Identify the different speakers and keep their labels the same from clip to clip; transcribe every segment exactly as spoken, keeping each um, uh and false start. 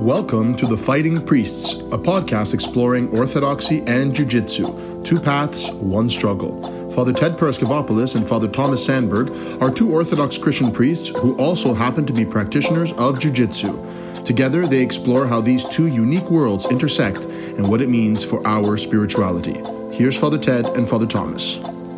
Speaker 1: Welcome to The Fighting Priests, a podcast exploring orthodoxy and jiu-jitsu, two paths, one struggle. Father Ted Paraskevopoulos and Father Thomas Sandberg are two Orthodox Christian priests who also happen to be practitioners of jiu-jitsu. Together, they explore how these two unique worlds intersect and what it means for our spirituality. Here's Father Ted and Father Thomas.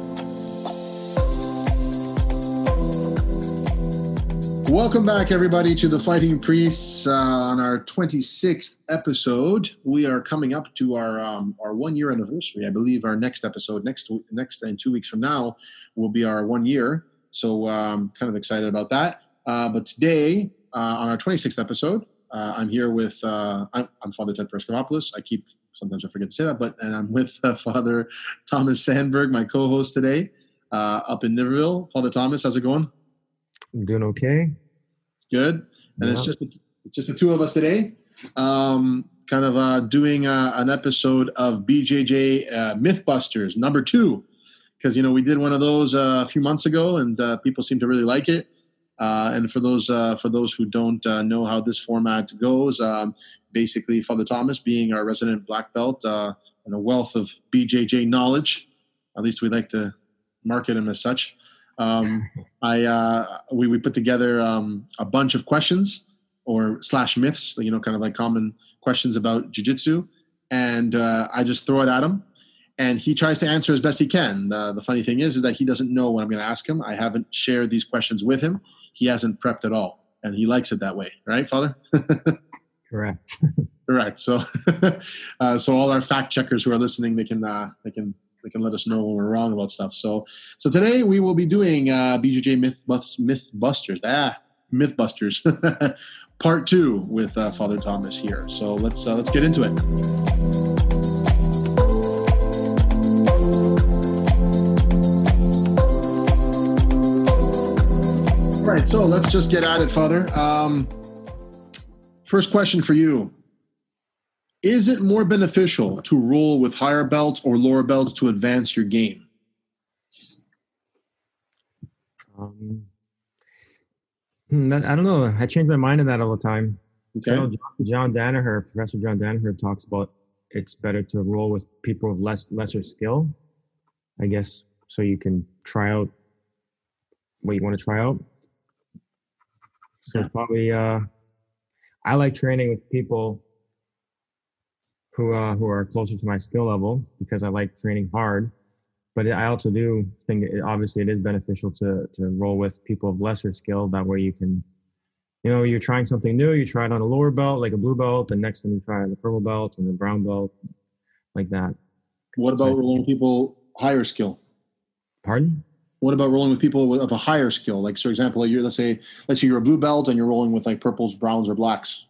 Speaker 1: Welcome back, everybody, to The Fighting Priests uh, on our twenty-sixth episode. We are coming up to our um, our one-year anniversary. I believe our next episode, next next in two weeks from now, will be our one year. So I'm um, kind of excited about that. Uh, but today, uh, on our twenty-sixth episode, uh, I'm here with, uh, I'm, I'm Father Ted Paraskevopoulos. I keep, sometimes I forget to say that, but and I'm with uh, Father Thomas Sandberg, my co-host today, uh, up in Niverville. Father Thomas, how's it going?
Speaker 2: I'm doing okay.
Speaker 1: Good. And yeah. it's just it's just the two of us today, um, kind of uh, doing uh, an episode of B J J uh, Mythbusters number two, because you know we did one of those uh, a few months ago, and uh, people seem to really like it. Uh, and for those uh, for those who don't uh, know how this format goes, um, basically Father Thomas, being our resident black belt uh, and a wealth of B J J knowledge, at least we like to market him as such. Um, I uh, we we put together um, a bunch of questions or slash myths, you know, kind of like common questions about jiu-jitsu, and uh, I just throw it at him, and he tries to answer as best he can. Uh, the funny thing is, is that he doesn't know what I'm going to ask him. I haven't shared these questions with him. He hasn't prepped at all, and he likes it that way, right, Father?
Speaker 2: Correct.
Speaker 1: Correct. So, uh, so all our fact checkers who are listening, they can uh, they can. They can let us know when we're wrong about stuff. So, so today we will be doing uh, B J J Myth Mythbusters, ah, Mythbusters, part two with uh, Father Thomas here. So let's uh, let's get into it. All right, so let's just get at it, Father. Um, first question for you. Is it more beneficial to roll with higher belts or lower belts to advance your game?
Speaker 2: Um, I don't know. I change my mind on that all the time. Okay. I know John, John Danaher, Professor John Danaher, talks about it's better to roll with people with less lesser skill, I guess, so you can try out what you want to try out. So yeah. It's probably, uh, I like training with people who uh, who are closer to my skill level because I like training hard. But I also do think it, obviously it is beneficial to to roll with people of lesser skill. That way you can, you know, you're trying something new, you try it on a lower belt, like a blue belt, and next time you try the purple belt and the brown belt, like that.
Speaker 1: What about so rolling with people higher skill?
Speaker 2: Pardon?
Speaker 1: What about rolling with people with, of a higher skill? Like, for example, you're, let's say let's say you're a blue belt and you're rolling with like purples, browns, or blacks.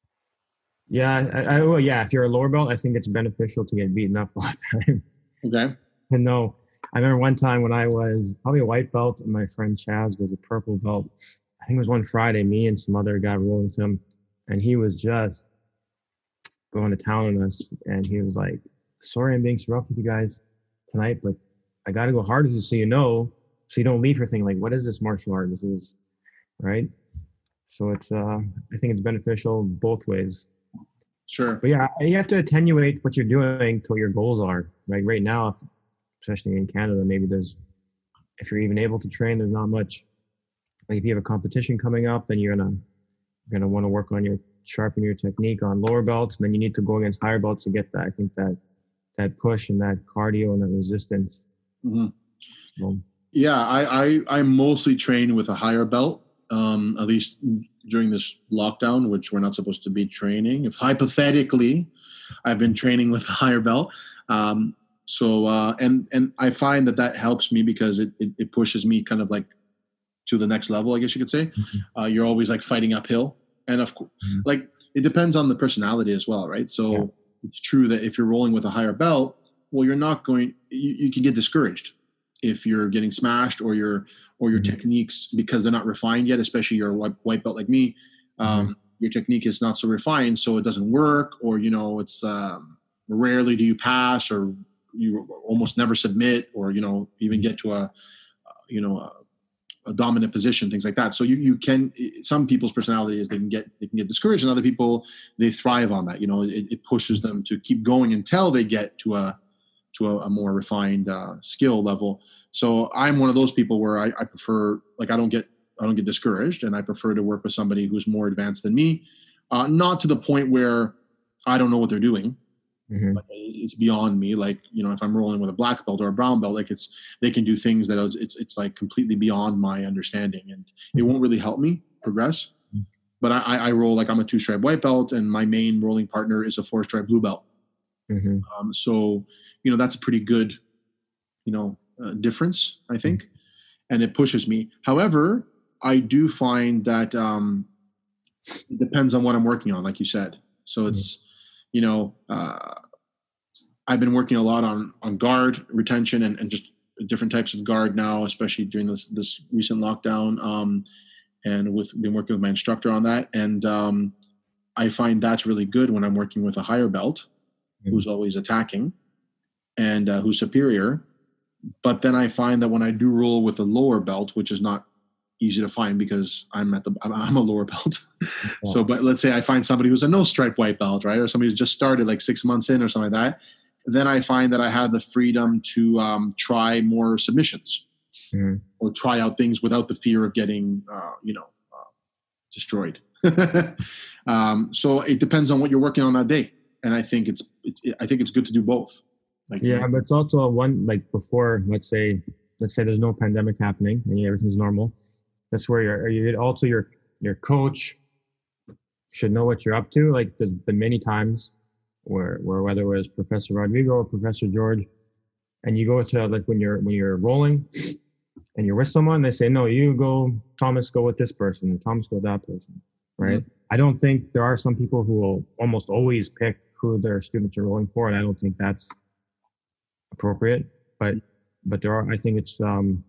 Speaker 2: Yeah, I, I, well, yeah. If you're a lower belt, I think it's beneficial to get beaten up all the time.
Speaker 1: Okay.
Speaker 2: To know, I remember one time when I was probably a white belt, and my friend Chaz was a purple belt. I think it was one Friday. Me and some other guy rolling with him, and he was just going to town on us. And he was like, "Sorry, I'm being so rough with you guys tonight, but I got to go harder so you know, so you don't leave here thinking like, what is this martial art? This is right." So it's, uh, I think it's beneficial both ways.
Speaker 1: Sure.
Speaker 2: But yeah, you have to attenuate what you're doing to what your goals are. Like right now, if, especially in Canada, maybe there's, if you're even able to train, there's not much. Like if you have a competition coming up, then you're gonna you're gonna want to work on your sharpen your technique on lower belts, and then you need to go against higher belts to get that. I think that that push and that cardio and that resistance.
Speaker 1: Mm-hmm.
Speaker 2: So,
Speaker 1: yeah, I, I I mostly train with a higher belt. Um, at least during this lockdown, which we're not supposed to be training. If hypothetically, I've been training with a higher belt. Um, so, uh, and, and I find that that helps me because it, it, it pushes me kind of like to the next level, I guess you could say. Mm-hmm. Uh, you're always like fighting uphill. And of course, mm-hmm. like it depends on the personality as well, right? So yeah. It's true that if you're rolling with a higher belt, well, you're not going, you, you can get discouraged if you're getting smashed or your or your mm-hmm. techniques, because they're not refined yet, especially your white, white belt like me, um, mm-hmm. your technique is not so refined, so it doesn't work, or, you know, it's um, rarely do you pass, or you almost never submit, or, you know, even get to a, uh, you know, a, a dominant position, things like that. So you you can, some people's personality is they can get they can get discouraged, and other people, they thrive on that. You know, it, it pushes them to keep going until they get to a to a, a more refined uh, skill level. So I'm one of those people where I, I prefer, like I don't get I don't get discouraged, and I prefer to work with somebody who's more advanced than me, uh, not to the point where I don't know what they're doing. Mm-hmm. Like it's beyond me. Like, you know, if I'm rolling with a black belt or a brown belt, like it's, they can do things that it's, it's like completely beyond my understanding, and it won't really help me progress. But I, I roll like I'm a two stripe white belt, and my main rolling partner is a four stripe blue belt. Mm-hmm. Um, so, you know, that's a pretty good, you know, uh, difference, I think. Mm-hmm. And it pushes me. However, I do find that um, it depends on what I'm working on, like you said. So it's, mm-hmm. you know, uh, I've been working a lot on, on guard retention and, and just different types of guard now, especially during this, this recent lockdown. Um, and with been working with my instructor on that. And um, I find that's really good when I'm working with a higher belt, mm-hmm. who's always attacking and uh, who's superior. But then I find that when I do roll with a lower belt, which is not easy to find because I'm at the, I'm a lower belt. Yeah. So, but let's say I find somebody who's a no stripe white belt, right? Or somebody who's just started like six months in or something like that. Then I find that I have the freedom to um, try more submissions, mm-hmm. or try out things without the fear of getting, uh, you know, uh, destroyed. um, so it depends on what you're working on that day. And I think it's, it's I think it's good to do both. Like,
Speaker 2: yeah, but it's also one, like before, let's say, let's say there's no pandemic happening and everything's normal. That's where you're, you also your, your coach should know what you're up to. Like there's been many times where, where whether it was Professor Rodrigo or Professor George, and you go to like when you're, when you're rolling and you're with someone, they say, no, you go, Thomas, go with this person, and Thomas go with that person. Right. Mm-hmm. I don't think there are some people who will almost always pick who their students are rolling for. And I don't think that's appropriate, but, but there are, I think it's, um,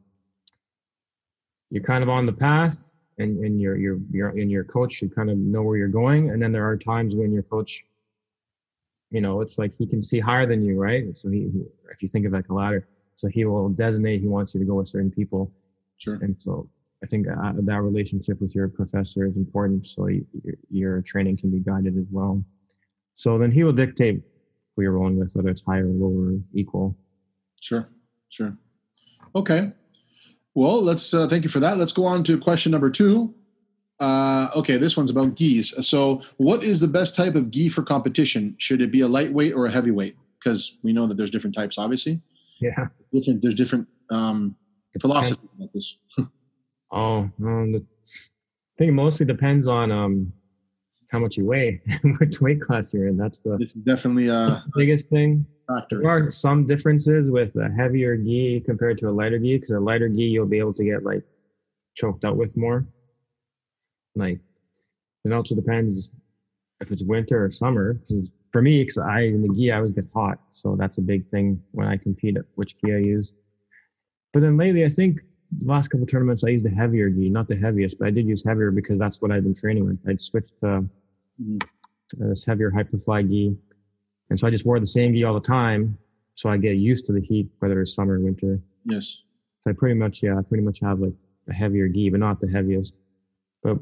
Speaker 2: you're kind of on the path, and, and your, your, your, and your coach should kind of know where you're going. And then there are times when your coach, you know, it's like he can see higher than you, right? So he, he if you think of like a ladder, so he will designate, he wants you to go with certain people.
Speaker 1: Sure.
Speaker 2: And so I think uh, that relationship with your professor is important. So you, your, your training can be guided as well. So then he will dictate who you're rolling with, whether it's higher, lower, equal.
Speaker 1: Sure. Sure. Okay. Well, let's uh, thank you for that. Let's go on to question number two. Uh, okay, this one's about gis. So what is the best type of gi for competition? Should it be a lightweight or a heavyweight? Because we know that there's different types, obviously.
Speaker 2: Yeah.
Speaker 1: Different. There's different um, philosophies about this.
Speaker 2: oh, um, the, I think it mostly depends on um, how much you weigh, which weight class you're in. That's the
Speaker 1: this is definitely uh,
Speaker 2: the biggest thing.
Speaker 1: Factor.
Speaker 2: There are some differences with a heavier gi compared to a lighter gi, because a lighter gi you'll be able to get like choked out with more. Like, it also depends if it's winter or summer. Because for me, because I in the gi I always get hot, so that's a big thing when I compete at which gi I use. But then lately, I think the last couple of tournaments I used a heavier gi, not the heaviest, but I did use heavier because that's what I've been training with. I'd switched to mm-hmm. this heavier Hyperfly gi. And so I just wore the same gi all the time, so I get used to the heat, whether it's summer or winter.
Speaker 1: Yes.
Speaker 2: So I pretty much, yeah, I pretty much have like a heavier gi, but not the heaviest. But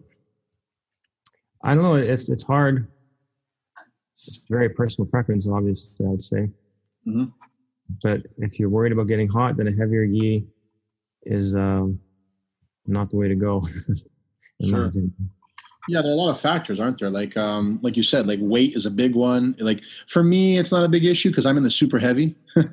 Speaker 2: I don't know, it's it's hard. It's very personal preference, obviously, I would say. Mm-hmm. But if you're worried about getting hot, then a heavier gi is um, not the way to go.
Speaker 1: Sure. Yeah, there are a lot of factors, aren't there? Like, um, like you said, like weight is a big one. Like for me, it's not a big issue because I'm in the super heavy.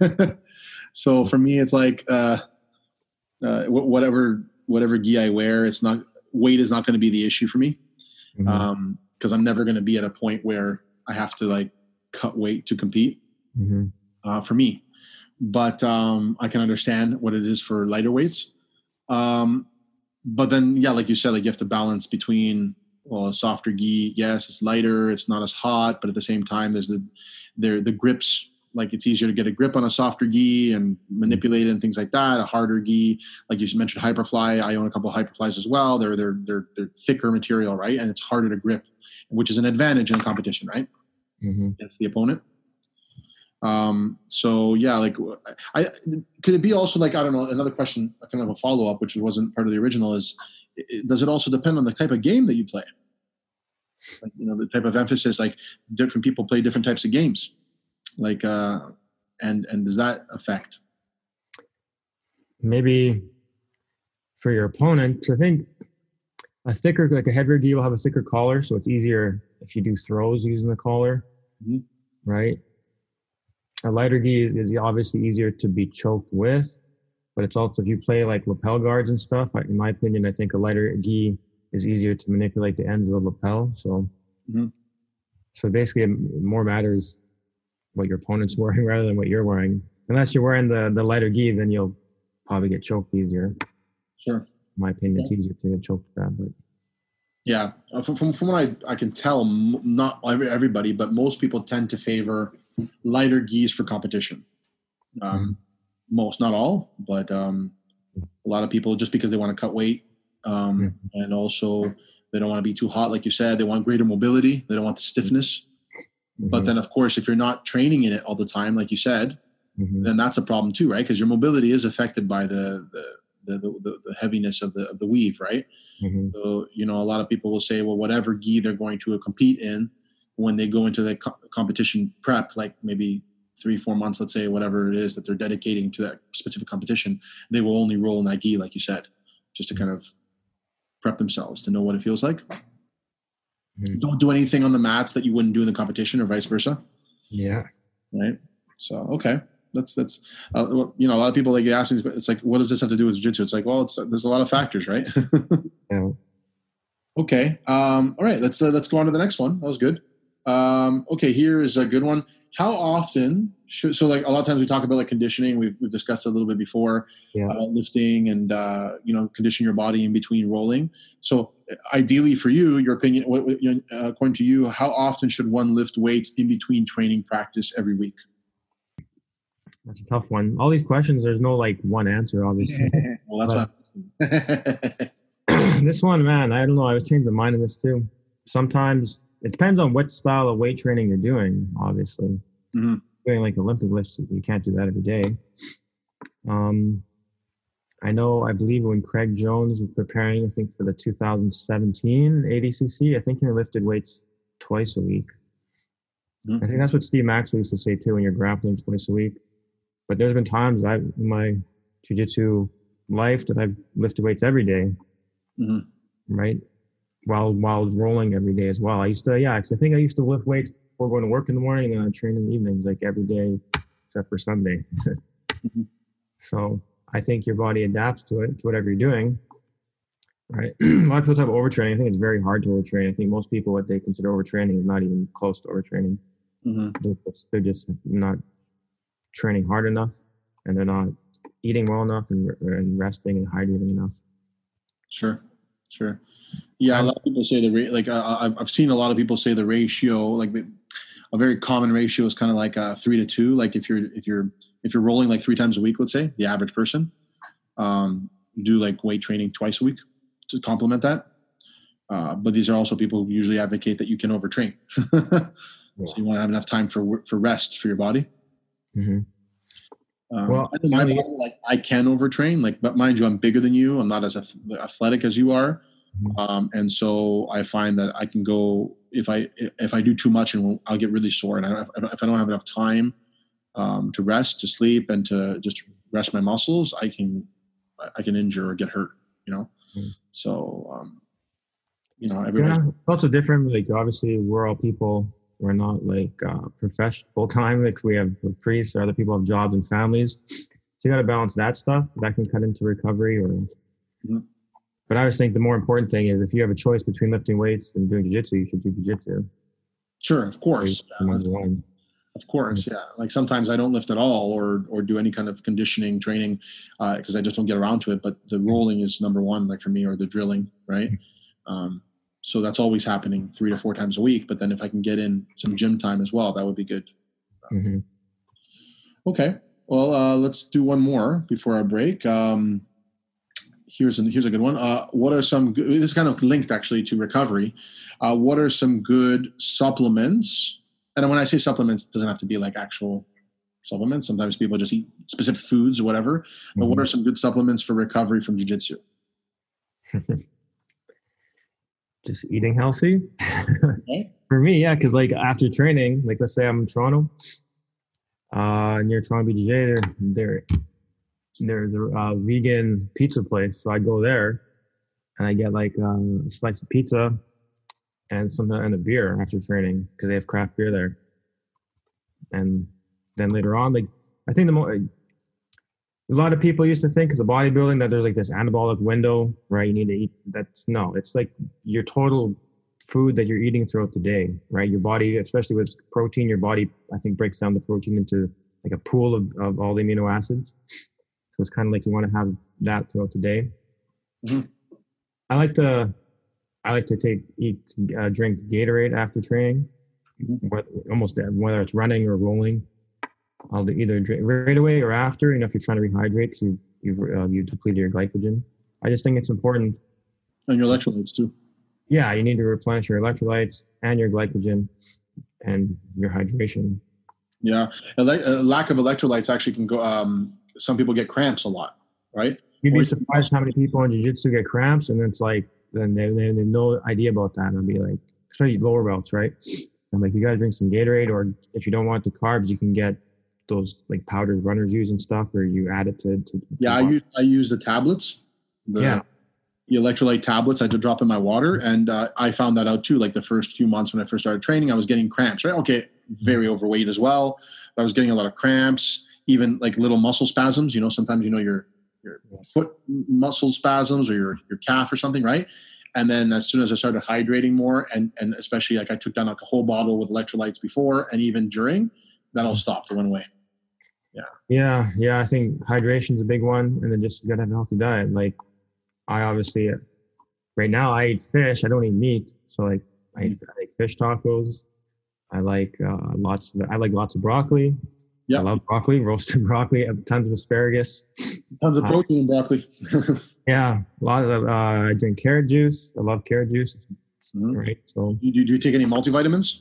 Speaker 1: So for me, it's like uh, uh, whatever whatever gi I wear, it's not weight is not going to be the issue for me, because mm-hmm. um, I'm never going to be at a point where I have to like cut weight to compete. Mm-hmm. Uh, for me, but um, I can understand what it is for lighter weights. Um, but then, yeah, like you said, like you have to balance between. Well, a softer gi, yes, it's lighter, it's not as hot, but at the same time, there's the there the grips. Like it's easier to get a grip on a softer gi and manipulate it and things like that. A harder gi, like you mentioned, Hyperfly. I own a couple of Hyperflies as well. They're they're they're they're thicker material, right? And it's harder to grip, which is an advantage in a competition, right? Mm-hmm. Against the opponent. Um, so yeah, like I could it be also like I don't know. Another question, kind of a follow up, which wasn't part of the original, is it, does it also depend on the type of game that you play? Like, you know, the type of emphasis. Like different people play different types of games. Like uh, and and does that affect?
Speaker 2: Maybe for your opponent, I think a thicker, like a heavier gi will have a thicker collar, so it's easier if you do throws using the collar, mm-hmm. right? A lighter gi is, is obviously easier to be choked with, but it's also, if you play like lapel guards and stuff, I, in my opinion, I think a lighter gi is easier to manipulate the ends of the lapel. So, mm-hmm. so basically, it more matters what your opponent's wearing rather than what you're wearing. Unless you're wearing the, the lighter gi, then you'll probably get choked easier.
Speaker 1: Sure.
Speaker 2: In my opinion, yeah. It's easier to get choked with that, but.
Speaker 1: Yeah, from, from from what I, I can tell, not everybody, but most people tend to favor lighter gis for competition. Um, mm-hmm. Most, not all, but um, a lot of people, just because they want to cut weight, um, mm-hmm. and also they don't want to be too hot, like you said. They want greater mobility. They don't want the stiffness. Mm-hmm. But then, of course, if you're not training in it all the time, like you said, mm-hmm. then that's a problem too, right? Because your mobility is affected by the the The, the, the heaviness of the of the weave, right? Mm-hmm. So, you know, a lot of people will say, well, whatever gi they're going to compete in, when they go into the co- competition prep, like maybe three, four months, let's say, whatever it is that they're dedicating to that specific competition, they will only roll in that gi, like you said, just to kind of prep themselves to know what it feels like. Mm-hmm. Don't do anything on the mats that you wouldn't do in the competition, or vice versa.
Speaker 2: Yeah.
Speaker 1: Right. So, okay. That's that's uh, you know, a lot of people like ask me, it's like, what does this have to do with jiu-jitsu? It's like, well, it's, there's a lot of factors, right? Yeah. Okay. Um, all right. Let's uh, let's go on to the next one. That was good. Um, okay, here is a good one. How often should, so like a lot of times we talk about like conditioning. We've we've discussed it a little bit before, yeah. uh, lifting and uh, you know, condition your body in between rolling. So ideally for you, your opinion, what, what, uh, according to you, how often should one lift weights in between training practice every week?
Speaker 2: That's a tough one. All these questions, there's no like one answer, obviously.
Speaker 1: Well, that's
Speaker 2: what. This one, man, I don't know. I was changing my mind on this too. Sometimes it depends on what style of weight training you're doing, obviously. Mm-hmm. Doing like Olympic lifts, you can't do that every day. Um, I know, I believe when Craig Jones was preparing, I think for the two thousand seventeen A D C C, I think he lifted weights twice a week. Mm-hmm. I think that's what Steve Maxwell used to say too, when you're grappling twice a week. But there's been times I, in my jiu-jitsu life, that I've lifted weights every day, mm-hmm. right? While while rolling every day as well. I used to, yeah, cause I think I used to lift weights before going to work in the morning, and then I train in the evenings, like every day except for Sunday. Mm-hmm. So I think your body adapts to it, to whatever you're doing, right? A lot of people talk about overtraining. I think it's very hard to overtrain. I think most people, what they consider overtraining is not even close to overtraining. Mm-hmm. They're, they're just not training hard enough, and they're not eating well enough and, and resting and hydrating enough.
Speaker 1: Sure, sure. Yeah, a lot of people say the ra- like uh, I've seen a lot of people say the ratio, like the, a very common ratio is kind of like a three to two. Like if you're if you're if you're rolling like three times a week, let's say the average person, um, do like weight training twice a week to complement that. Uh, but these are also people who usually advocate that you can overtrain, yeah. So you want to have enough time for for rest for your body. Mm-hmm. Um, well, I know my body, like I can overtrain, like, but mind you, I'm bigger than you. I'm not as athletic as you are, mm-hmm. um, and so I find that I can go if I if I do too much, and I'll get really sore. And I, if I don't have enough time um, to rest, to sleep, and to just rest my muscles, I can I can injure or get hurt. You know, mm-hmm. so um, you know, everybody.
Speaker 2: Yeah, it's also different. Like obviously, we're all people. We're not like uh, professional full time. Like we have priests or other people have jobs and families. So you got to balance that stuff. That can cut into recovery. Or, mm-hmm. But I always think the more important thing is if you have a choice between lifting weights and doing jiu-jitsu, you should do jiu-jitsu.
Speaker 1: Sure, of course. Yeah, of course, yeah. Like sometimes I don't lift at all, or or do any kind of conditioning training because uh, I just don't get around to it. But the rolling is number one, like for me, or the drilling, right? Um, So that's always happening three to four times a week. But then if I can get in some gym time as well, that would be good. Mm-hmm. Okay. Well, uh, let's do one more before our break. Um, here's, a, here's a good one. Uh, what are some good, this is kind of linked actually to recovery. Uh, what are some good supplements? And when I say supplements, it doesn't have to be like actual supplements. Sometimes people just eat specific foods or whatever. Mm-hmm. But what are some good supplements for recovery from jiu-jitsu?
Speaker 2: Just eating healthy. Okay. For me, yeah, because like after training, like let's say I'm in Toronto, uh, near Toronto B J J, there, there, there's a uh, vegan pizza place. So I go there and I get like um, a slice of pizza and something and a beer after training because they have craft beer there. And then later on, like I think the more a lot of people used to think as a bodybuilding that there's like this anabolic window, right? You need to eat. That's no, it's like your total food that you're eating throughout the day, right? Your body, especially with protein, your body, I think, breaks down the protein into like a pool of, of all the amino acids. So it's kind of like you want to have that throughout the day. Mm-hmm. I like to, I like to take, eat, uh, drink Gatorade after training, mm-hmm. whether, almost whether it's running or rolling. I'll either drink right away or after, you know, if you're trying to rehydrate because you, you've uh, you depleted your glycogen. I just think it's important.
Speaker 1: And your electrolytes too.
Speaker 2: Yeah, you need to replenish your electrolytes and your glycogen and your hydration.
Speaker 1: Yeah, Ele- uh, lack of electrolytes actually can go. Um, some people get cramps a lot, right?
Speaker 2: You'd be surprised how many people in jiu-jitsu get cramps, and it's like then they, they have no idea about that. And I'll be like, especially lower belts, right? I'm like, you gotta drink some Gatorade, or if you don't want the carbs, you can get those like powdered runners use and stuff, or you add it to. to
Speaker 1: yeah, I use I use the tablets. The,
Speaker 2: yeah.
Speaker 1: The electrolyte tablets I had to drop in my water, and uh, I found that out too. Like the first few months when I first started training, I was getting cramps. Right? Okay, very overweight as well. I was getting a lot of cramps, even like little muscle spasms. You know, sometimes you know your your foot muscle spasms or your your calf or something, right? And then as soon as I started hydrating more, and and especially like I took down like a whole bottle with electrolytes before and even during, that all stopped. It went away. Yeah.
Speaker 2: Yeah, yeah. I think hydration is a big one, and then just you gotta have a healthy diet. Like I obviously right now I eat fish. I don't eat meat, so like I eat I like fish tacos. I like uh, lots of I like lots of broccoli. Yeah, I love broccoli, roasted broccoli, tons of asparagus,
Speaker 1: tons of protein uh, in broccoli.
Speaker 2: Yeah, a lot of. Uh, I drink carrot juice. I love carrot juice. Mm-hmm. Right. So,
Speaker 1: do you, do you take any multivitamins?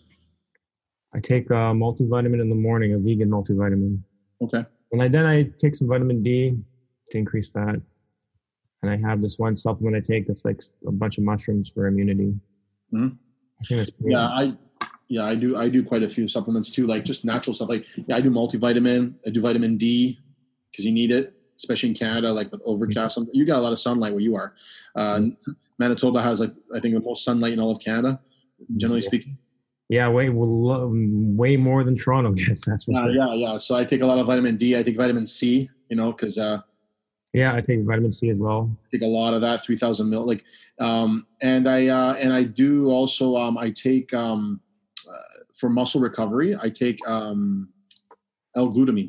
Speaker 2: I take a multivitamin in the morning, a vegan multivitamin.
Speaker 1: Okay.
Speaker 2: And I, then I take some vitamin D to increase that. And I have this one supplement I take that's like a bunch of mushrooms for immunity.
Speaker 1: Mm-hmm.
Speaker 2: I think that's pretty
Speaker 1: yeah, I yeah I do I do quite a few supplements too, like just natural stuff. Like yeah, I do multivitamin. I do vitamin D because you need it, especially in Canada, like with overcast. Mm-hmm. You got a lot of sunlight where you are. Uh, mm-hmm. Manitoba has like I think the most sunlight in all of Canada, generally yeah. speaking.
Speaker 2: Yeah, way way more than Toronto gets. That's what.
Speaker 1: Uh, yeah, yeah. So I take a lot of vitamin D. I take vitamin C. You know, because. Uh,
Speaker 2: yeah, I take vitamin C as well.
Speaker 1: I take a lot of that, three thousand mil. Like, um, and I uh, and I do also. Um, I take um, uh, for muscle recovery. I take um, L-glutamine.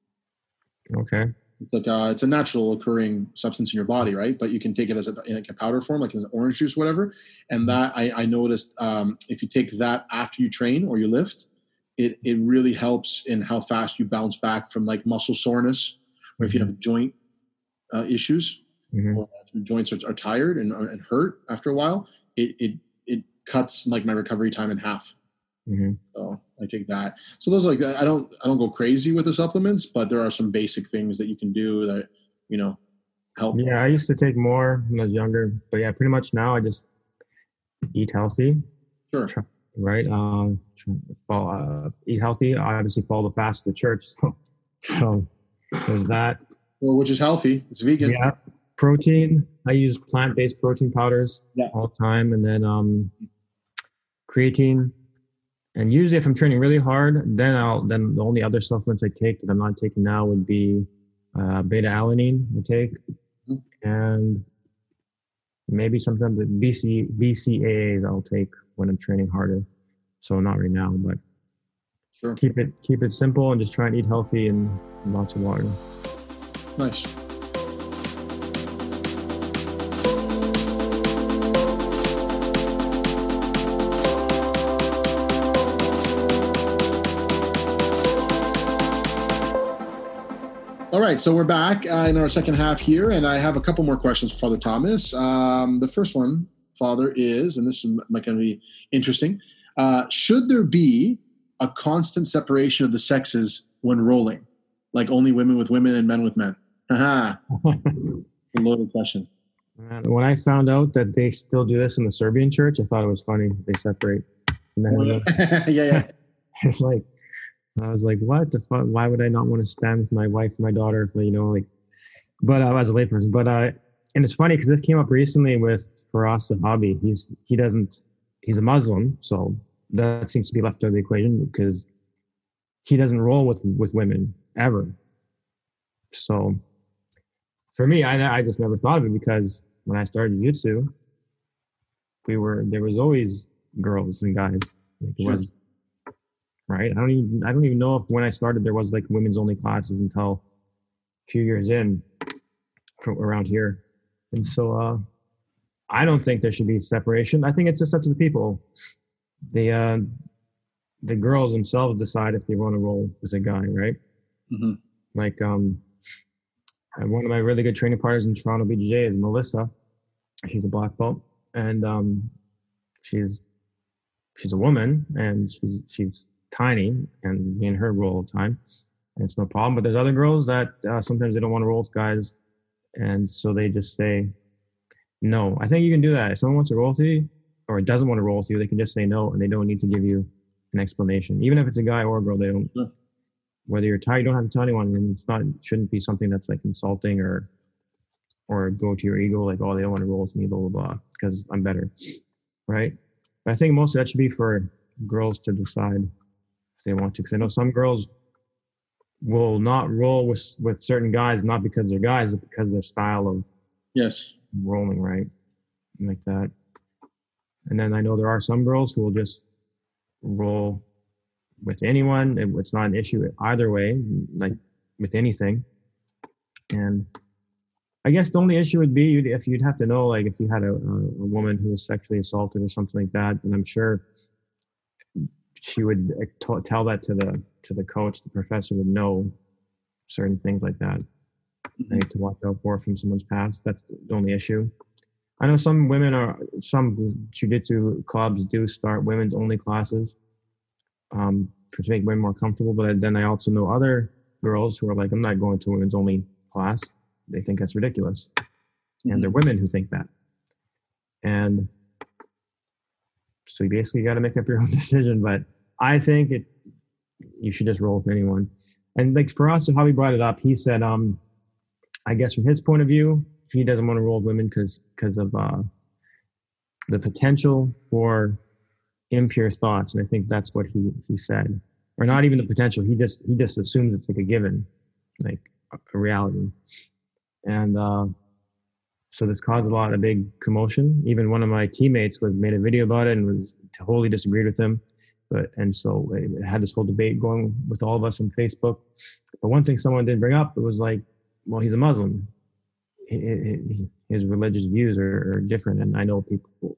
Speaker 2: Okay.
Speaker 1: It's like uh, it's a natural occurring substance in your body, right? But you can take it as a, in like a powder form, like in orange juice, whatever. And that I, I noticed um, if you take that after you train or you lift, it it really helps in how fast you bounce back from like muscle soreness, or if you have joint uh, issues, mm-hmm. or if your joints are, are tired and, and hurt after a while. It it it cuts like my recovery time in half. Mm-hmm. So I take that. So those are like I don't I don't go crazy with the supplements, but there are some basic things that you can do that you know help.
Speaker 2: Yeah, I used to take more when I was younger, but yeah, pretty much now I just eat healthy.
Speaker 1: Sure.
Speaker 2: Right. Uh, follow, uh, eat healthy. I obviously follow the fast of the church. So, so there's that.
Speaker 1: Well, which is healthy. It's vegan.
Speaker 2: Yeah. Protein. I use plant-based protein powders
Speaker 1: yeah.
Speaker 2: all the time, and then um, creatine. And usually if I'm training really hard, then I'll, then the only other supplements I take that I'm not taking now would be uh, beta-alanine I take, mm-hmm. and maybe sometimes the B C, B C A As I'll take when I'm training harder. So not right now, but
Speaker 1: sure.
Speaker 2: keep it, keep it simple and just try and eat healthy and lots of water.
Speaker 1: Nice. All right, so we're back uh, in our second half here, and I have a couple more questions for Father Thomas. Um, the first one, Father, is, and this is might going to be interesting, uh, should there be a constant separation of the sexes when rolling, like only women with women and men with men? Haha. A loaded question.
Speaker 2: When I found out that they still do this in the Serbian church, I thought it was funny. They separate men and women.
Speaker 1: yeah, yeah.
Speaker 2: It's like, I was like, what the fuck? Why would I not want to stand with my wife and my daughter? You know, like, but uh, as a layperson, but uh, and it's funny because this came up recently with Faraz Sahabi. He's he doesn't he's a Muslim, so that seems to be left out of the equation because he doesn't roll with with women ever. So for me, I I just never thought of it because when I started jiu-jitsu, we were there was always girls and guys. Like it sure. was right. I don't even I don't even know if when I started there was like women's only classes until a few years in from around here. And so uh, I don't think there should be separation. I think it's just up to the people. The uh, the girls themselves decide if they want to roll with a guy, right? Mm-hmm. Like um, one of my really good training partners in Toronto B J J is Melissa. She's a black belt, and um, she's she's a woman, and she's she's tiny, and me and her roll all the time, and it's no problem. But there's other girls that uh, sometimes they don't want to roll with guys, and so they just say no. I think you can do that. If someone wants to roll with you or doesn't want to roll with you, they can just say no, and they don't need to give you an explanation. Even if it's a guy or a girl, they don't. Yeah. Whether you're tired, you don't have to tell anyone, and it's not shouldn't be something that's like insulting or or go to your ego, like, oh, they don't want to roll with me, blah blah blah, because I'm better, right? But I think most of that should be for girls to decide if they want to, because I know some girls will not roll with with certain guys, not because they're guys, but because their style of
Speaker 1: yes
Speaker 2: rolling, right, like that. And then I know there are some girls who will just roll with anyone. It's not an issue either way, like with anything. And I guess the only issue would be you'd, if you'd have to know, like if you had a, a woman who was sexually assaulted or something like that, then I'm sure she would t- tell that to the to the coach. The professor would know certain things like that, mm-hmm. right, to watch out for from someone's past. That's the only issue. I know some women are, some jiu-jitsu clubs do start women's only classes um, to make women more comfortable. But then I also know other girls who are like, I'm not going to a women's only class. They think that's ridiculous. Mm-hmm. And they're women who think that. And so you basically got to make up your own decision. But I think it, you should just roll with anyone. And like for us, how he brought it up, he said, um, I guess from his point of view, he doesn't want to roll with women because because of uh, the potential for impure thoughts. And I think that's what he, he said. Or not even the potential. He just he just assumes it's like a given, like a reality. And uh, so this caused a lot of big commotion. Even one of my teammates was made a video about it and was totally disagreed with him. But and so it had this whole debate going with all of us on Facebook. But one thing someone did bring up, it was like, well, he's a Muslim. His religious views are, are different, and I know people.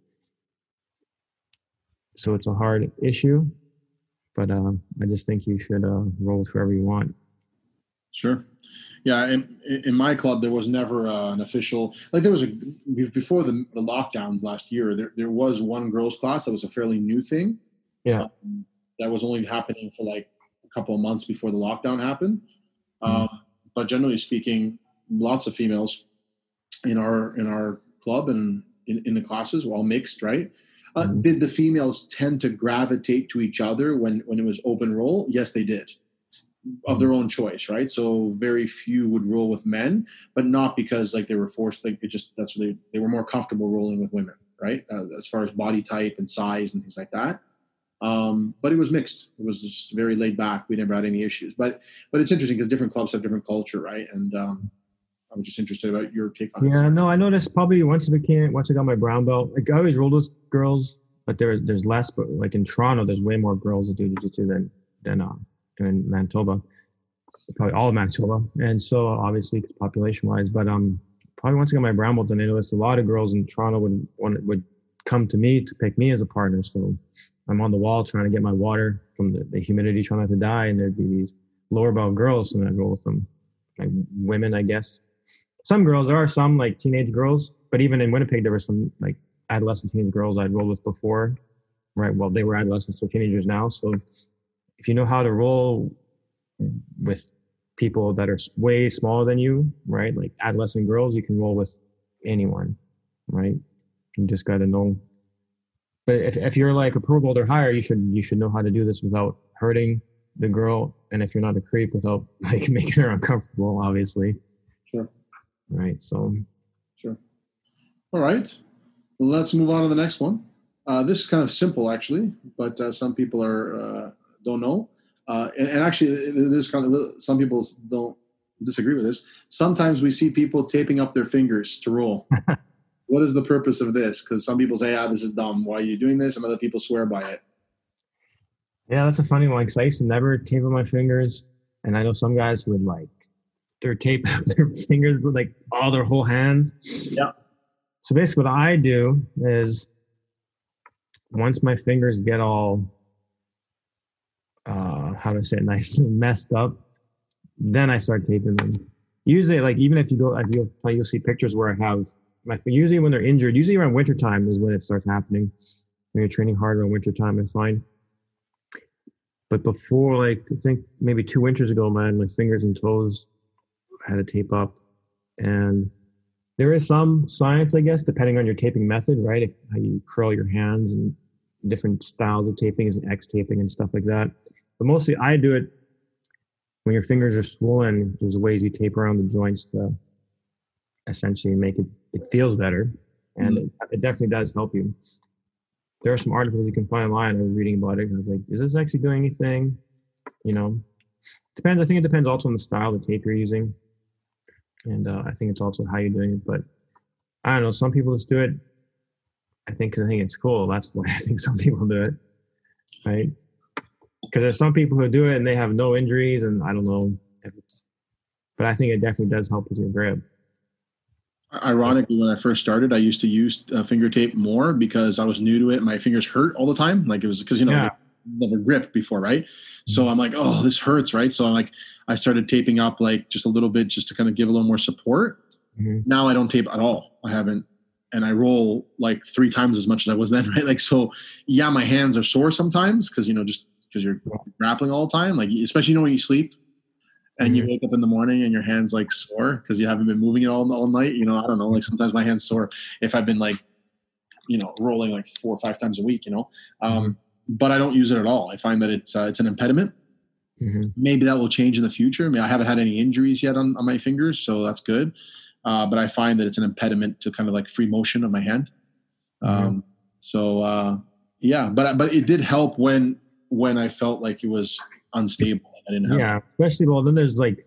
Speaker 2: So it's a hard issue, but uh, I just think you should uh, roll with whoever you want.
Speaker 1: Sure. Yeah, in, in my club, there was never uh, an official, like there was a, before the, the lockdowns last year, there, there was one girls class that was a fairly new thing.
Speaker 2: Yeah.
Speaker 1: Um, that was only happening for like a couple of months before the lockdown happened. Mm-hmm. Um, but generally speaking, lots of females in our in our club and in, in the classes were all mixed, right? Uh, mm-hmm. Did the females tend to gravitate to each other when, when it was open roll? Yes, they did. Of their own choice, right? So very few would roll with men, but not because like they were forced. Like it just that's what they they were more comfortable rolling with women, right? Uh, as far as body type and size and things like that. Um, but it was mixed. It was just very laid back. We never had any issues. But but it's interesting because different clubs have different culture, right? And um, I was just interested about your take on it.
Speaker 2: Yeah, no, I noticed probably once it became once I got my brown belt, like I always rolled with girls, but there there's less. But like in Toronto, there's way more girls that do jiu-jitsu than than uh, in Manitoba, probably all of Manitoba. And so obviously population wise, but um, probably once I got my brown belt, then I noticed a lot of girls in Toronto would would, would come to me to pick me as a partner. So I'm on the wall trying to get my water from the, the humidity, trying not to die. And there'd be these lower belt girls, and I'd roll with them, like women, I guess. Some girls, there are some like teenage girls, but even in Winnipeg, there were some like adolescent teenage girls I'd rolled with before, right? Well, they were adolescents, so teenagers now. So if you know how to roll with people that are way smaller than you, right? Like adolescent girls, you can roll with anyone, right? You just got to know. But if, if you're like a pro gold or higher, you should you should know how to do this without hurting the girl, and if you're not a creep, without like making her uncomfortable, obviously.
Speaker 1: Sure.
Speaker 2: Right. So.
Speaker 1: Sure. All right. Well, let's move on to the next one. Uh, this is kind of simple, actually, but uh, some people are uh, don't know. Uh, and, and actually, there's kind of some people don't disagree with this. Sometimes we see people taping up their fingers to roll. What is the purpose of this? Because some people say, "Ah, this is dumb. Why are you doing this?" And other people swear by it.
Speaker 2: Yeah, that's a funny one. Because I used to never tape on my fingers, and I know some guys would like their tape their fingers with like all their whole hands.
Speaker 1: Yeah.
Speaker 2: So basically, what I do is once my fingers get all uh, how to say it nicely messed up, then I start taping them. Usually, like even if you go, if you play, you'll see pictures where I have my. Usually, when they're injured, usually around wintertime is when it starts happening. When you're training harder in wintertime, it's fine. But before, like I think maybe two winters ago, man, my fingers and toes had to tape up, and there is some science, I guess, depending on your taping method, right? If, how you curl your hands and different styles of taping, is X taping and stuff like that. But mostly, I do it when your fingers are swollen. There's ways you tape around the joints to essentially make it it feels better, and mm-hmm. it, it definitely does help you. There are some articles you can find online. I was reading about it, and I was like, is this actually doing anything? You know, depends. I think it depends also on the style of tape you're using. And uh, I think it's also how you're doing it. But I don't know. Some people just do it. I think I think it's cool. That's why I think some people do it, right? Because there's some people who do it and they have no injuries, and I don't know if it's. But I think it definitely does help with your grip.
Speaker 1: Ironically, when I first started, I used to use uh, finger tape more because I was new to it. My fingers hurt all the time. Like it was because, you know, yeah. never gripped before, right? Mm-hmm. So I'm like, oh, this hurts, right? So I'm like, I started taping up like just a little bit just to kind of give a little more support. Mm-hmm. Now I don't tape at all. I haven't. And I roll like three times as much as I was then, right? Like, so yeah, my hands are sore sometimes because, you know, just because you're grappling all the time, like especially, you know, when you sleep. And you wake up in the morning and your hand's like sore because you haven't been moving it all, all night. You know, I don't know. Like sometimes my hand's sore if I've been like, you know, rolling like four or five times a week, you know. Um, mm-hmm. But I don't use it at all. I find that it's uh, it's an impediment. Mm-hmm. Maybe that will change in the future. I mean, I haven't had any injuries yet on, on my fingers, so that's good. Uh, but I find that it's an impediment to kind of like free motion of my hand. Mm-hmm. Um, so uh, yeah, but but it did help when when I felt like it was unstable. I didn't have
Speaker 2: yeah, especially well. Then there's like,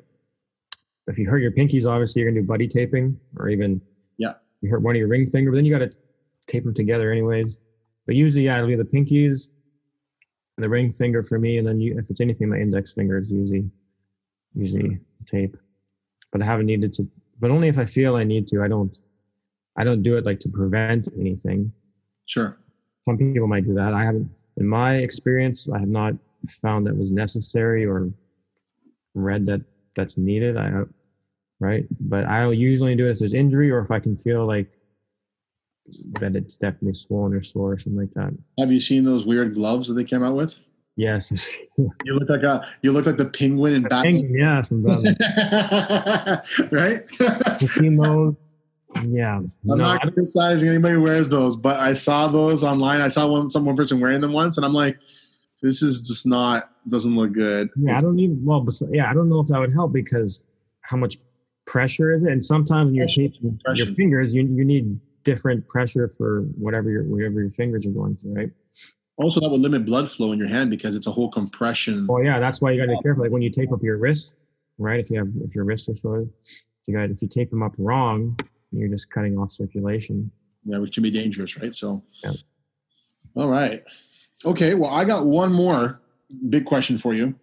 Speaker 2: if you hurt your pinkies, obviously you're gonna do buddy taping, or even
Speaker 1: yeah,
Speaker 2: you hurt one of your ring finger, but then you got to tape them together anyways. But usually, yeah, it'll be the pinkies, and the ring finger for me, and then you, if it's anything, my index finger is usually usually tape. But I haven't needed to, but only if I feel I need to. I don't, I don't do it like to prevent anything.
Speaker 1: Sure.
Speaker 2: Some people might do that. I haven't, in my experience, I have not found that was necessary or read that that's needed. I right, but I'll usually do it if there's injury or if I can feel like that it's definitely swollen or sore or something like that. Have
Speaker 1: you seen those weird gloves that they came out with?
Speaker 2: Yes.
Speaker 1: You look like a you look like the penguin in Batman.
Speaker 2: Yeah, from Batman.
Speaker 1: Right?
Speaker 2: You've seen those? Yeah.
Speaker 1: I'm no, not criticizing anybody who wears those, but I saw those online. I saw one some one person wearing them once, and I'm like, this is just not, doesn't look good.
Speaker 2: Yeah, I don't even, well, yeah, I don't know if that would help because how much pressure is it? And sometimes when you're taping your fingers, you you need different pressure for whatever your whatever your fingers are going through, right?
Speaker 1: Also, that would limit blood flow in your hand because it's a whole compression.
Speaker 2: Oh yeah, that's why you got to be careful. Like when you tape up your wrist, right? If you have if your wrists are sore, you got if you tape them up wrong, you're just cutting off circulation.
Speaker 1: Yeah, which can be dangerous, right? So,
Speaker 2: yeah.
Speaker 1: All right. Okay, well, I got one more big question for you.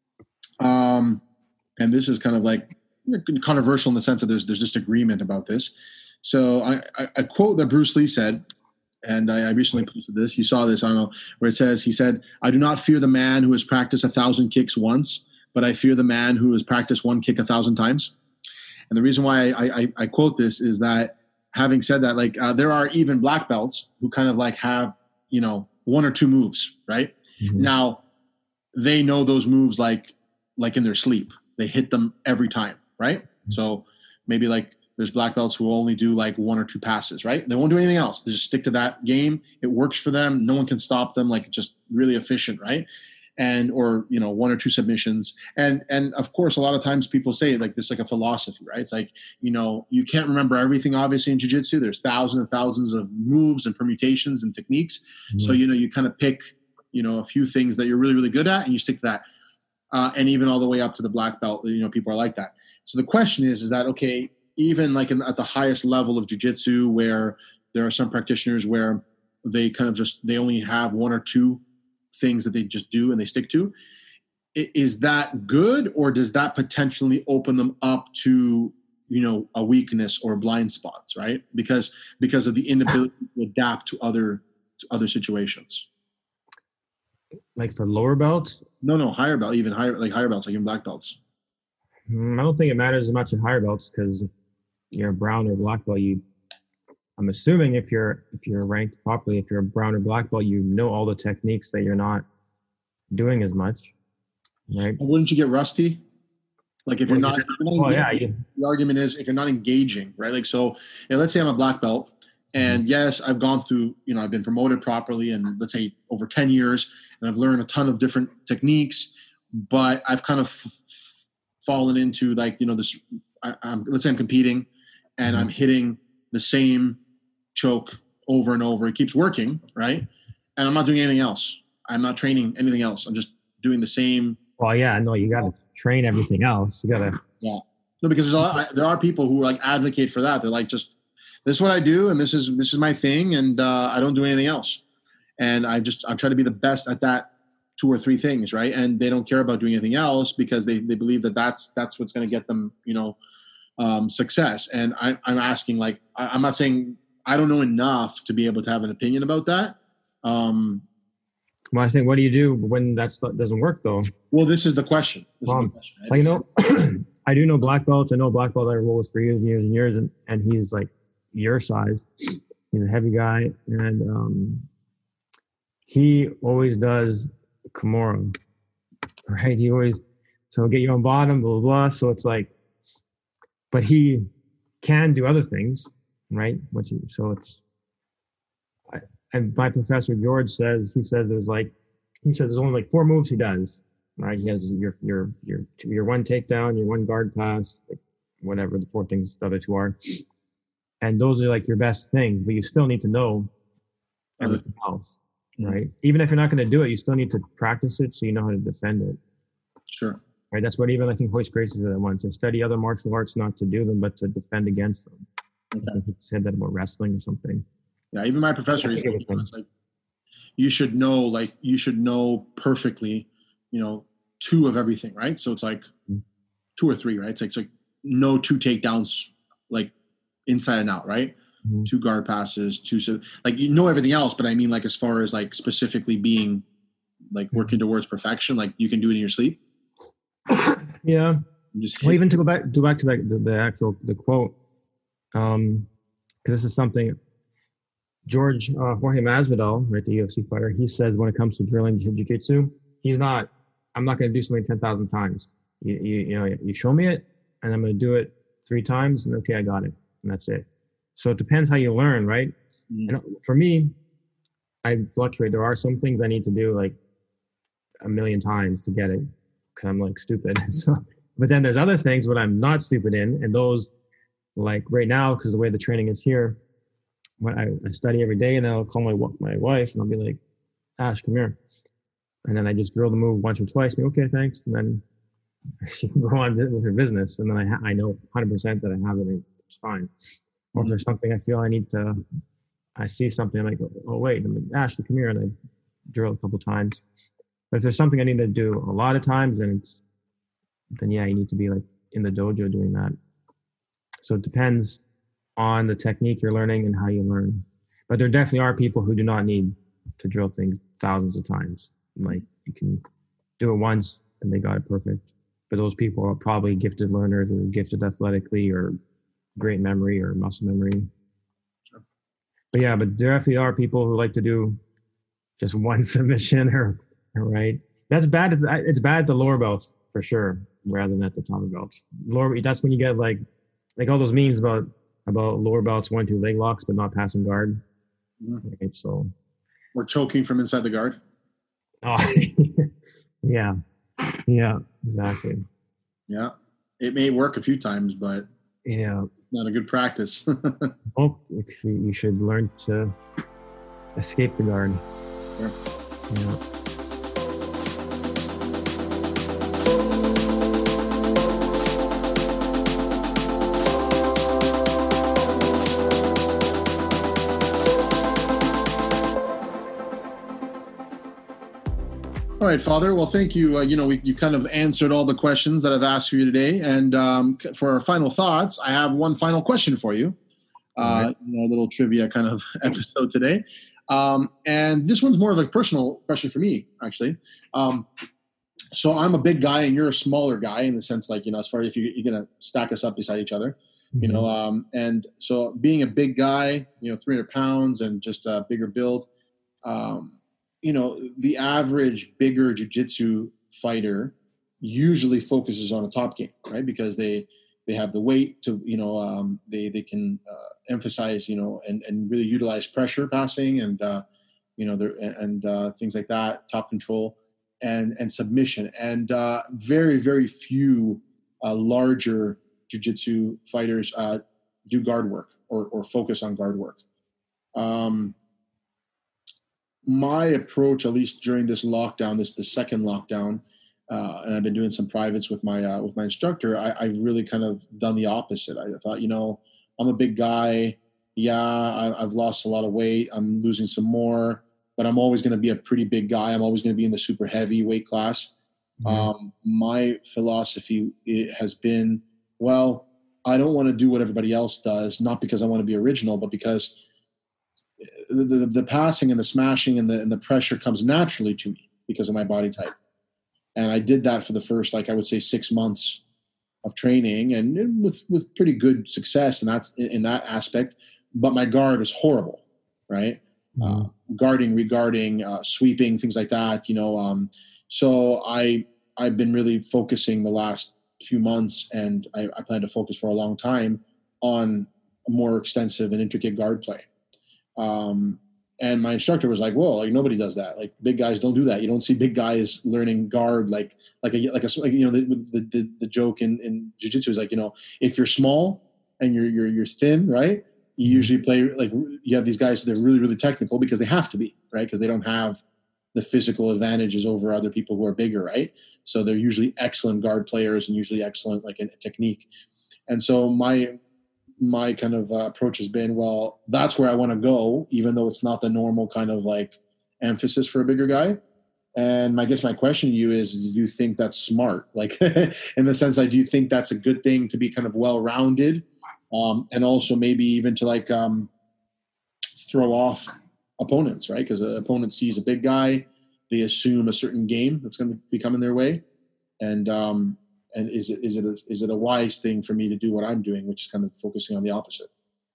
Speaker 1: Um, and this is kind of like controversial in the sense that there's there's disagreement about this. So I, I, I quote that Bruce Lee said, and I, I recently posted this. You saw this, I don't know, where it says, he said, "I do not fear the man who has practiced a thousand kicks once, but I fear the man who has practiced one kick a thousand times." And the reason why I, I, I quote this is that, having said that, like uh, there are even black belts who kind of like have, you know, one or two moves, right? Mm-hmm. Now, they know those moves like like in their sleep. They hit them every time, right? Mm-hmm. So maybe like there's black belts who only do like one or two passes, right? They won't do anything else. They just stick to that game. It works for them. No one can stop them. Like, it's just really efficient, right? And or you know one or two submissions. And and of course, a lot of times people say like this, like a philosophy, right? It's like, you know you can't remember everything. Obviously, in jiu-jitsu, there's thousands and thousands of moves and permutations and techniques. Mm-hmm. So you know you kind of pick you know a few things that you're really really good at, and you stick to that. Uh, and even all the way up to the black belt, you know people are like that. So the question is, is that okay? Even like in, at the highest level of jiu-jitsu, where there are some practitioners where they kind of just they only have one or two things that they just do and they stick to. Is that good, or does that potentially open them up to, you know, a weakness or blind spots, right? Because because of the inability to adapt to other to other situations.
Speaker 2: Like for lower belts?
Speaker 1: No, no, higher belt, even higher, like higher belts, like in black belts.
Speaker 2: I don't think it matters as much in higher belts, because you're a brown or black belt, you I'm assuming if you're if you're ranked properly, if you're a brown or black belt, you know all the techniques that you're not doing as much, right?
Speaker 1: Wouldn't you get rusty? Like if you're not, if you're not
Speaker 2: well, yeah, you,
Speaker 1: the argument is if you're not engaging, right? Like so, you know, let's say I'm a black belt, and mm-hmm. yes, I've gone through, you know, I've been promoted properly, and let's say over ten years, and I've learned a ton of different techniques, but I've kind of f- f- fallen into like, you know, this. I, I'm, let's say I'm competing, and mm-hmm. I'm hitting the same choke over and over. It keeps working, right? And I'm not doing anything else. I'm not training anything else. I'm just doing the same.
Speaker 2: Well, yeah, no, you got to train everything else. You got to.
Speaker 1: Yeah. No, because there's a lot, I, there are people who like advocate for that. They're like, just this is what I do, and this is this is my thing, and uh, I don't do anything else. And I just I try to be the best at that two or three things, right? And they don't care about doing anything else because they they believe that that's that's what's going to get them, you know, um, success. And I, I'm asking, like, I, I'm not saying. I don't know enough to be able to have an opinion about that. Um,
Speaker 2: well, I think, what do you do when that doesn't work, though?
Speaker 1: Well, this is the question. This
Speaker 2: um,
Speaker 1: is the question. Right?
Speaker 2: You know, I do know black belts. I know black belt I rolled with for years and years and years, and, and he's like your size. He's a heavy guy, and um, he always does Kimura, right? He always, so he'll get you on bottom, blah, blah, blah. So it's like, but he can do other things. Right. Which so it's, I, and my professor George says he says there's like he says there's only like four moves he does. Right. He has your your your your one takedown, your one guard pass, like whatever the four things the other two are, and those are like your best things. But you still need to know everything else. Right. Even if you're not going to do it, you still need to practice it so you know how to defend it.
Speaker 1: Sure.
Speaker 2: Right. That's what even I think Royce Gracie said at once. To study other martial arts, not to do them, but to defend against them. Okay. I think he said that about wrestling or something.
Speaker 1: Yeah, even my professor is like, you know, it's like you should know, like you should know perfectly, you know, two of everything, right? So it's like mm-hmm. two or three, right? It's like, it's like no two takedowns, like inside and out, right? Mm-hmm. Two guard passes, two so like you know everything else, but I mean like as far as like specifically being like working towards perfection, like you can do it in your sleep.
Speaker 2: Yeah. Just well, even to go back, go back to like the, the actual the quote. Um, because this is something George uh, Jorge Masvidal, right, the U F C fighter, he says when it comes to drilling jiu-jitsu, he's not. I'm not going to do something ten thousand times. You, you, you know, you show me it, and I'm going to do it three times, and okay, I got it, and that's it. So it depends how you learn, right? Mm-hmm. And for me, I fluctuate. There are some things I need to do like a million times to get it, because I'm like stupid. So, but then there's other things what I'm not stupid in, and those. Like right now, because the way the training is here, when I, I study every day, and then I'll call my my wife and I'll be like, Ash, come here. And then I just drill the move once or twice. Be okay, thanks. And then she can go on with her business. And then I ha- I know one hundred percent that I have it and it's fine. Or if there's something I feel I need to, I see something, I'm like, oh, wait, I'm like, Ashley, come here. And I drill a couple times. But if there's something I need to do a lot of times, then it's, then yeah, you need to be like in the dojo doing that. So it depends on the technique you're learning and how you learn. But there definitely are people who do not need to drill things thousands of times. Like you can do it once and they got it perfect. But those people are probably gifted learners or gifted athletically or great memory or muscle memory. But yeah, but there definitely are people who like to do just one submission or, or right. That's bad. It's bad at the lower belts for sure, rather than at the top of belts. Lower, that's when you get like, like all those memes about about lower belts going to leg locks but not passing guard. Mm-hmm. Right, so,
Speaker 1: or choking from inside the guard.
Speaker 2: Oh, yeah, yeah, exactly.
Speaker 1: Yeah, it may work a few times, but
Speaker 2: yeah,
Speaker 1: not a good practice.
Speaker 2: Oh, you should learn to escape the guard.
Speaker 1: Sure.
Speaker 2: Yeah.
Speaker 1: All right, Father. Well, thank you. Uh, you know, we, you kind of answered all the questions that I've asked for you today. And um, for our final thoughts, I have one final question for you. Uh, right. You know, a little trivia kind of episode today. Um, and this one's more of a personal question for me, actually. Um, so I'm a big guy and you're a smaller guy in the sense, like, you know, as far as if you, you're going to stack us up beside each other, mm-hmm. you know, um, and so being a big guy, you know, three hundred pounds and just a bigger build, um, you know, the average bigger jiu-jitsu fighter usually focuses on a top game, right? Because they, they have the weight to, you know, um, they, they can uh, emphasize, you know, and, and really utilize pressure passing and, uh, you know, there and uh, things like that, top control and, and submission. And uh, very, very few uh, larger jiu-jitsu fighters uh, do guard work or, or focus on guard work. Um, my approach, at least during this lockdown, this the second lockdown, uh, and I've been doing some privates with my uh, with my instructor. I, I really kind of done the opposite. I thought, you know, I'm a big guy. Yeah, I, I've lost a lot of weight. I'm losing some more, but I'm always going to be a pretty big guy. I'm always going to be in the super heavy weight class. Mm-hmm. Um, my philosophy it has been, well, I don't want to do what everybody else does, not because I want to be original, but because the, the, the passing and the smashing and the, and the pressure comes naturally to me because of my body type. And I did that for the first, like I would say, six months of training, and with with pretty good success in that in that aspect. But my guard is horrible, right? Mm-hmm. Uh, guarding, regarding, uh, sweeping, things like that. You know, um, so I I've been really focusing the last few months, and I, I plan to focus for a long time on a more extensive and intricate guard play. Um, And my instructor was like, "Whoa, like nobody does that. Like big guys don't do that. You don't see big guys learning guard like like a like a like, you know the the the joke in, in jiu-jitsu is like, you know, if you're small and you're you're you're thin, right? You usually play like you have these guys that are really really technical because they have to be, right? Because they don't have the physical advantages over other people who are bigger, right? So they're usually excellent guard players and usually excellent like in technique. And so my my kind of uh, approach has been, well, that's where I want to go, even though it's not the normal kind of like emphasis for a bigger guy. And I guess my question to you is, do you think that's smart? Like in the sense, like, do you think that's a good thing to be kind of well-rounded? Um, and also maybe even to like um, throw off opponents, right? Because an opponent sees a big guy, they assume a certain game that's going to be coming their way. And, um, And is it is it a, is it a wise thing for me to do what I'm doing, which is kind of focusing on the opposite?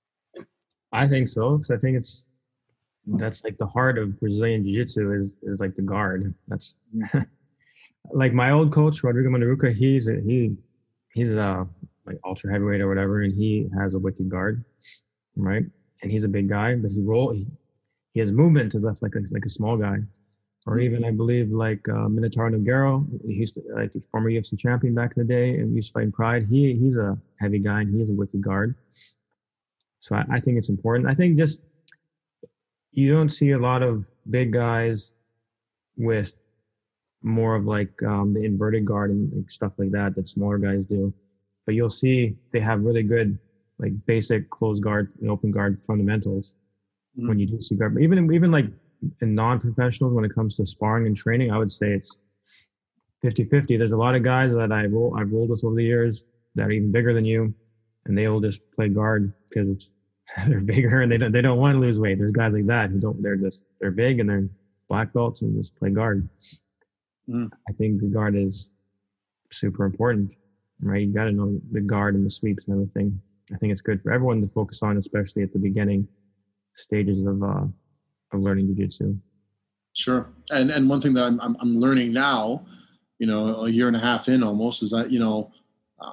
Speaker 2: I think so, because I think it's that's like the heart of Brazilian Jiu-Jitsu is is like the guard. That's like my old coach Rodrigo Mandaruca. He's a, he he's a like ultra heavyweight or whatever, and he has a wicked guard, right? And he's a big guy, but he roll he, he has movement to left like a like a small guy. Or even, I believe, like uh, Minotauro Nogueira, he used to, like a former U F C champion back in the day, and used to fight in Pride. He he's a heavy guy, and he is a wicked guard. So I, I think it's important. I think just you don't see a lot of big guys with more of like um, the inverted guard and like stuff like that that smaller guys do. But you'll see they have really good like basic closed guard and open guard fundamentals mm-hmm. when you do see guard. But even even like in non-professionals, when it comes to sparring and training, I would say it's fifty-fifty. There's a lot of guys that I roll, I've rolled with over the years that are even bigger than you, and they will just play guard because it's they're bigger and they don't they don't want to lose weight. There's guys like that who don't. They're just they're big and they're black belts and just play guard. Mm. I think the guard is super important, right? You got to know the guard and the sweeps and everything. I think it's good for everyone to focus on, especially at the beginning stages of uh, of learning jiu-jitsu.
Speaker 1: Sure. And and one thing that I'm I'm, I'm learning now, you know, a year and a half in almost, is that, you know, uh,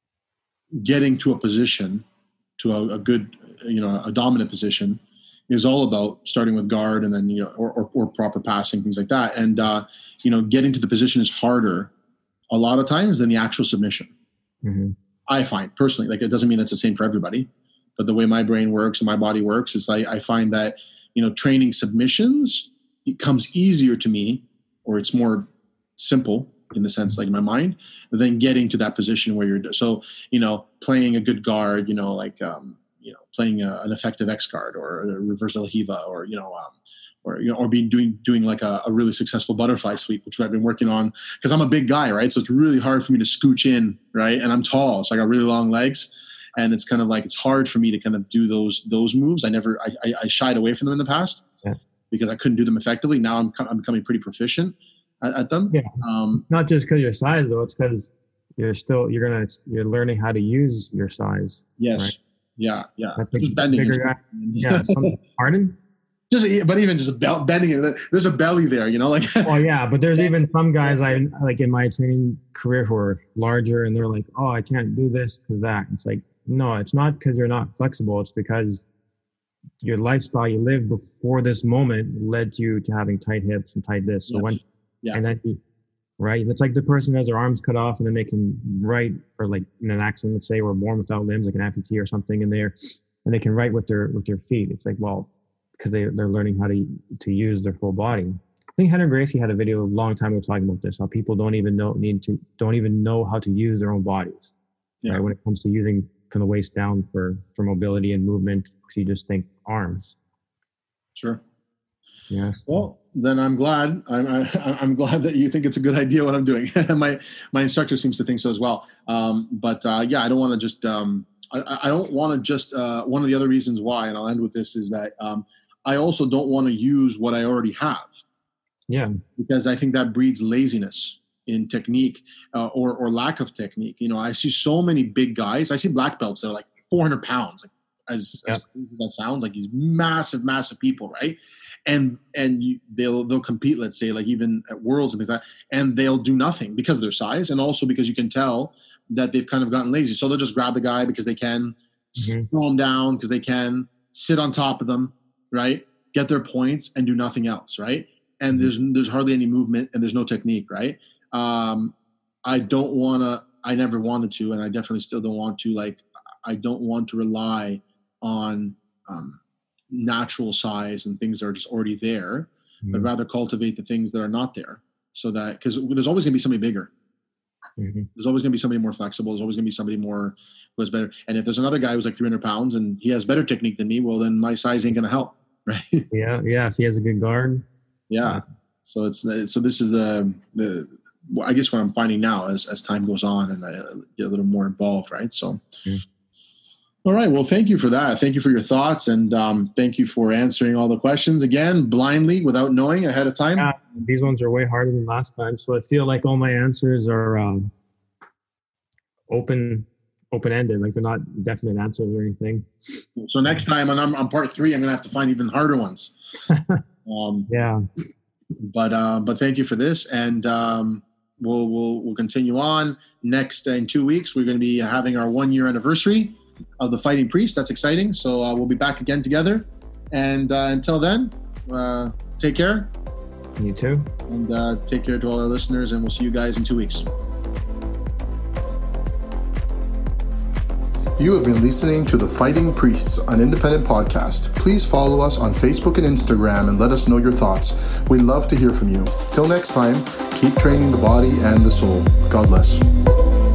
Speaker 1: getting to a position, to a, a good, you know, a dominant position, is all about starting with guard and then, you know, or, or, or proper passing, things like that. And, uh, you know, getting to the position is harder a lot of times than the actual submission. Mm-hmm. I find personally, like, it doesn't mean that's the same for everybody, but the way my brain works and my body works is like, I find that, you know, training submissions, it comes easier to me, or it's more simple in the sense, like in my mind, than getting to that position where you're, so, you know, playing a good guard, you know, like, um, you know, playing a, an effective X guard or a reverse De La Riva, or, you know, um, or, you know, or being doing, doing like a, a really successful butterfly sweep, which I've been working on, because I'm a big guy, right? So it's really hard for me to scooch in, right? And I'm tall, so I got really long legs. And it's kind of like, it's hard for me to kind of do those, those moves. I never, I, I, I shied away from them in the past yeah. because I couldn't do them effectively. Now I'm, I'm becoming pretty proficient at, at them.
Speaker 2: Yeah.
Speaker 1: Um,
Speaker 2: Not just because your size though, it's because you're still, you're going to, you're learning how to use your size.
Speaker 1: Yes.
Speaker 2: Right?
Speaker 1: Yeah. Yeah.
Speaker 2: That's just bending. Bigger guy. Yeah. Pardon?
Speaker 1: Just, but even just bending it, there's a belly there, you know, like.
Speaker 2: Well, yeah, but there's even some guys I like in my training career who are larger, and they're like, "Oh, I can't do this because that." It's like, no, it's not because you're not flexible. It's because your lifestyle you lived before this moment led you to having tight hips and tight this. So yes. when, yeah, and then, you, right? It's like the person who has their arms cut off, and then they can write, or like in an accident, let's say, or born without limbs, like an amputee or something, in there, and they can write with their with their feet. It's like, well, because they, they're learning how to to use their full body. I think Henry Gracie had a video a long time ago talking about this, how people don't even know need to don't even know how to use their own bodies. Yeah. Right? When it comes to using from the waist down for, for mobility and movement, because you just think arms.
Speaker 1: Sure.
Speaker 2: Yeah.
Speaker 1: Well, then I'm glad. I'm I, I'm glad that you think it's a good idea what I'm doing. my my instructor seems to think so as well. Um, but uh, yeah, I don't want to just um, I, I don't want to just uh, one of the other reasons why, and I'll end with this, is that um, I also don't want to use what I already have.
Speaker 2: Yeah. Because
Speaker 1: I think that breeds laziness in technique uh, or or lack of technique. You know, I see so many big guys. I see black belts that are like four hundred pounds. Like, as, yeah. as that sounds, like these massive, massive people, right? And and you, they'll they'll compete. Let's say, like even at Worlds and things like that, and they'll do nothing because of their size, and also because you can tell that they've kind of gotten lazy. So they'll just grab the guy because they can, mm-hmm. throw him down because they can, sit on top of them, right? Get their points and do nothing else, right? And mm-hmm. there's there's hardly any movement and there's no technique, right? Um, I don't want to, I never wanted to, and I definitely still don't want to, like, I don't want to rely on um, natural size and things that are just already there, mm-hmm. but rather cultivate the things that are not there, so that, because there's always going to be somebody bigger. Mm-hmm. There's always going to be somebody more flexible. There's always going to be somebody more who has better. And if there's another guy who's like three hundred pounds and he has better technique than me, well, then my size ain't going to help, right?
Speaker 2: Yeah, yeah. If he has a good guard.
Speaker 1: Yeah. So it's so this is the the I guess what I'm finding now as as time goes on and I get a little more involved, right? So. Mm-hmm. All right. Well, thank you for that. Thank you for your thoughts, and um, thank you for answering all the questions again, blindly, without knowing ahead of time.
Speaker 2: Yeah, these ones are way harder than last time, so I feel like all my answers are um, open, open-ended, like they're not definite answers or anything.
Speaker 1: So next time on, on part three, I'm going to have to find even harder ones. um,
Speaker 2: yeah.
Speaker 1: But uh, but thank you for this, and um, we'll we'll we'll continue on next uh, in two weeks. We're going to be having our one-year anniversary of the Fighting Priest. That's exciting. So uh, we'll be back again together. And uh, until then, uh, take care.
Speaker 2: You too.
Speaker 1: And uh, take care to all our listeners, and we'll see you guys in two weeks. You have been listening to The Fighting Priests, an independent podcast. Please follow us on Facebook and Instagram and let us know your thoughts. We'd love to hear from you. Till next time, keep training the body and the soul. God bless.